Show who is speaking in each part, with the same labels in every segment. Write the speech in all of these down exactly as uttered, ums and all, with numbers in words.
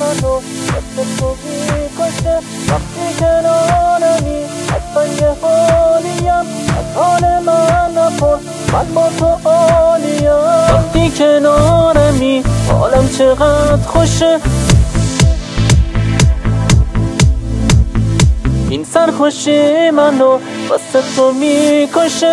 Speaker 1: منو واسه تو میکشه وقتی کنارمی. اصلا یه حالیم از حال من نپرس، من با تو عالیم. وقتی کنارمی حالم چقدر خوشه، این سرخوشی منو واسه تو میکشه.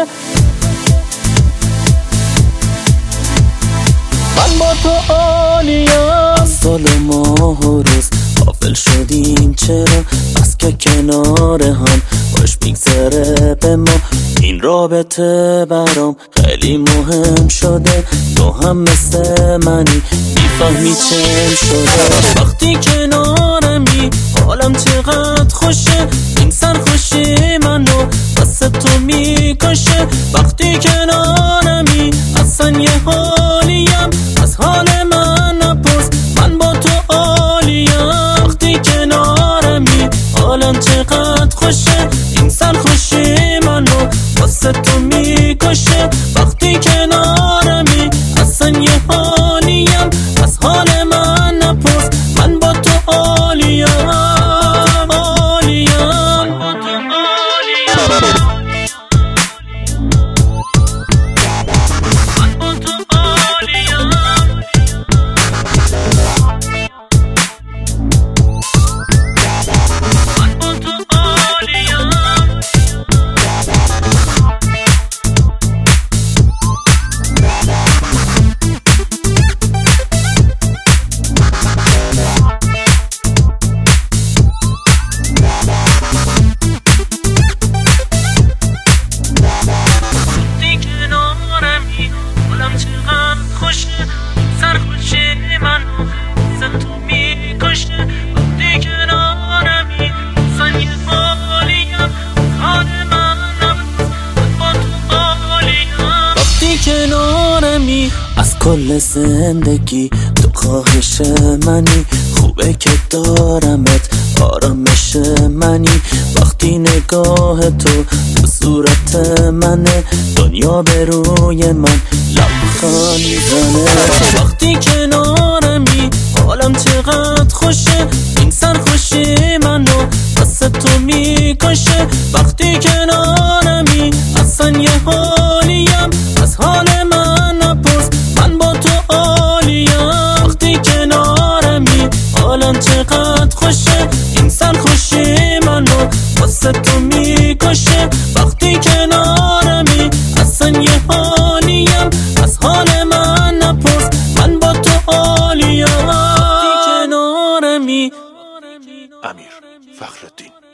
Speaker 1: من با تو عالیم.
Speaker 2: از سال ماه و روز غافل شدیم چرا، بس که کنار هم باش میگذره به ما. این رابطه برام خیلی مهم شده، تو هم مثل منی میفهمی چم شده.
Speaker 1: وقتی کنارمی حالم چقدر خوشه، این سرخوشی منو واسه تو میکشه. وقتی کنارمی اصلا یه حالیم از حال من نپرس، من با تو عالیم. وقتی کنارمی حالم چقدر خوشه، این سرخوشی منو واسه تو میکشه. وقتی کنارمی اصلا یه حالیم از حال من نپرس، من با تو عالیم. سرخوشی منو واسه تو میکشه. وقتی کنارمی اصلا یه حالیم حال من نپرس، من با تو عالیم. وقتی کنارمی
Speaker 2: از کل زندگی تو خواهش منی، خوبه که دارمت آرامش منی. وقتی نگاه تو تو صورت منه، دنیا به روی من لبخند میزنه.
Speaker 1: وقتی کنارمی حالم چقدر خوشه، این سرخوشی منو واسه تو میکشه. وقتی کنارمی اصلا یه حالیم از حال من نپرس، من با تو عالیم. وقتی کنارمی حالم چقدر خوشه، این سرخوشی منو واسه تو میکشه. وقتی کنارمی اصلا یه حالیم از حال من نپرس، من با تو عالیم. وقتی کنارمی.
Speaker 3: امیر فخرالدین